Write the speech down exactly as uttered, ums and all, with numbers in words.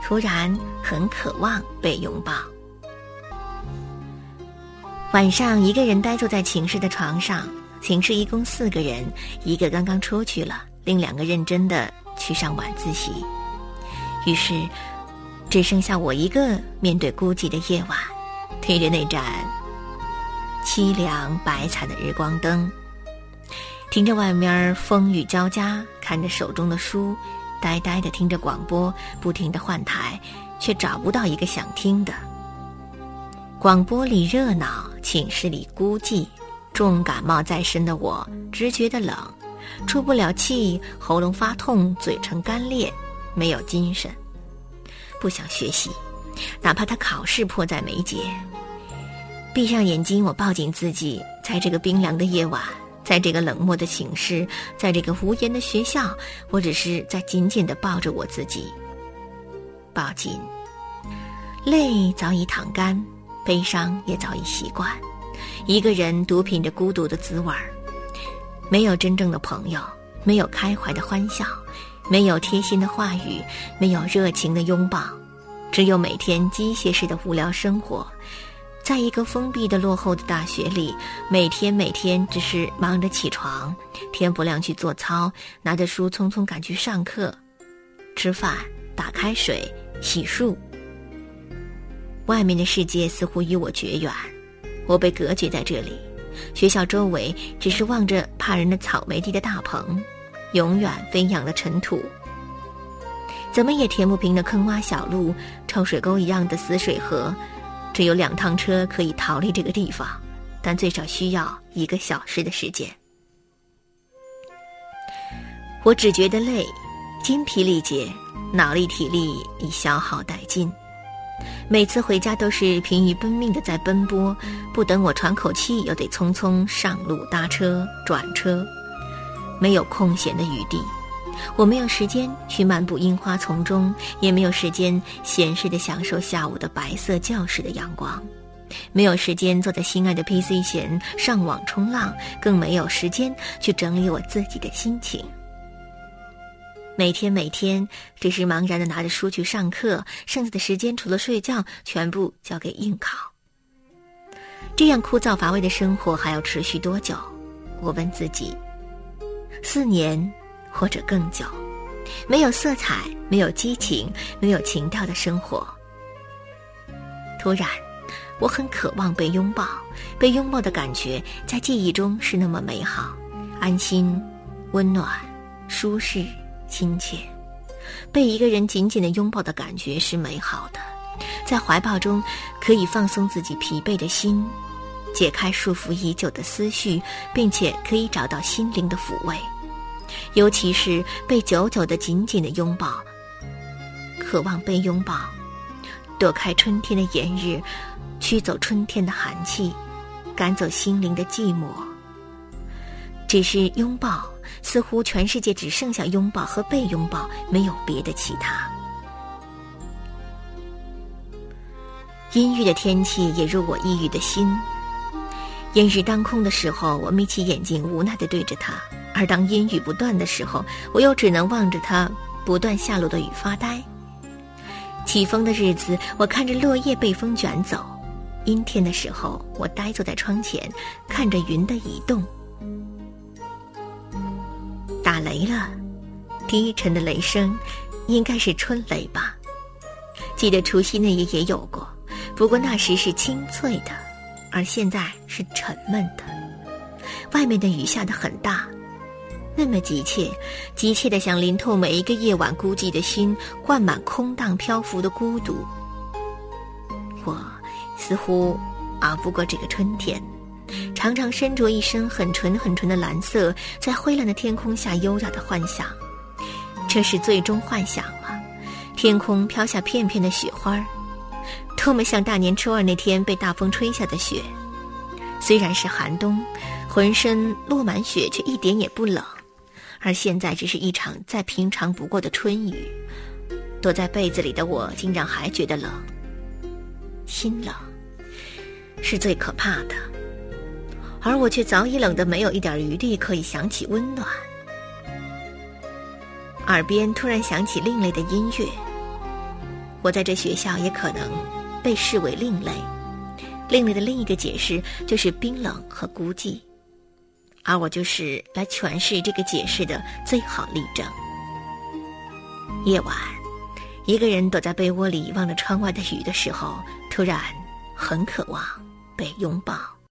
突然很渴望被拥抱。晚上一个人呆坐在寝室的床上，寝室一共四个人，一个刚刚出去了，另两个认真的去上晚自习。于是只剩下我一个面对孤寂的夜晚，推着那盏凄凉白惨的日光灯，听着外面风雨交加，看着手中的书，呆呆地听着广播，不停地换台，却找不到一个想听的。广播里热闹，寝室里孤寂，重感冒在身的我只觉得冷，出不了气，喉咙发痛，嘴唇干裂，没有精神，不想学习，哪怕他考试迫在眉睫。闭上眼睛，我抱紧自己，在这个冰凉的夜晚，在这个冷漠的寝室，在这个无言的学校，我只是在紧紧地抱着我自己。抱紧，泪早已淌干，悲伤也早已习惯，一个人独品着孤独的滋味儿。没有真正的朋友，没有开怀的欢笑，没有贴心的话语，没有热情的拥抱，只有每天机械式的无聊生活。在一个封闭的落后的大学里，每天每天只是忙着起床，天不亮去做操，拿着书匆匆赶去上课，吃饭，打开水，洗漱。外面的世界似乎与我绝缘，我被隔绝在这里。学校周围只是望着怕人的草莓地的大棚，永远飞扬的尘土，怎么也填不平的坑洼小路，臭水沟一样的死水河。只有两趟车可以逃离这个地方，但最少需要一个小时的时间。我只觉得累，筋疲力竭，脑力体力已消耗殆尽。每次回家都是疲于奔命的在奔波，不等我喘口气，又得匆匆上路搭车转车，没有空闲的余地。我没有时间去漫步樱花丛中，也没有时间闲适地享受下午的白色教室的阳光，没有时间坐在心爱的 P C 前上网冲浪，更没有时间去整理我自己的心情。每天每天只是茫然地拿着书去上课，剩下的时间除了睡觉，全部交给应考。这样枯燥乏味的生活还要持续多久？我问自己。四年或者更久，没有色彩，没有激情，没有情调的生活。突然，我很渴望被拥抱，被拥抱的感觉在记忆中是那么美好，安心、温暖、舒适、亲切。被一个人紧紧地拥抱的感觉是美好的，在怀抱中可以放松自己疲惫的心，解开束缚已久的思绪，并且可以找到心灵的抚慰。尤其是被久久的紧紧的拥抱，渴望被拥抱，躲开春天的炎日，驱走春天的寒气，赶走心灵的寂寞。只是拥抱，似乎全世界只剩下拥抱和被拥抱，没有别的其他。阴郁的天气也入我抑郁的心，炎日当空的时候，我眯起眼睛无奈地对着它，而当阴雨不断的时候，我又只能望着它不断下落的雨发呆。起风的日子，我看着落叶被风卷走，阴天的时候，我呆坐在窗前，看着云的移动。打雷了，低沉的雷声，应该是春雷吧。记得除夕那夜也有过，不过那时是清脆的，而现在是沉闷的。外面的雨下得很大，那么急切，急切地想淋透每一个夜晚孤寂的心，灌满空荡漂浮的孤独。我似乎熬不过这个春天，常常身着一身很纯很纯的蓝色，在灰蓝的天空下优雅的幻想。这是最终幻想吗？天空飘下片片的雪花，多么像大年初二那天被大风吹下的雪。虽然是寒冬，浑身落满雪，却一点也不冷。而现在只是一场再平常不过的春雨，躲在被子里的我竟然还觉得冷。心冷是最可怕的，而我却早已冷得没有一点余地可以想起温暖。耳边突然响起另类的音乐， 我在这学校也可能被视为另类。另类的另一个解释就是冰冷和孤寂，而我就是来诠释这个解释的最好例证。夜晚，一个人躲在被窝里望着窗外的雨的时候，突然很渴望被拥抱。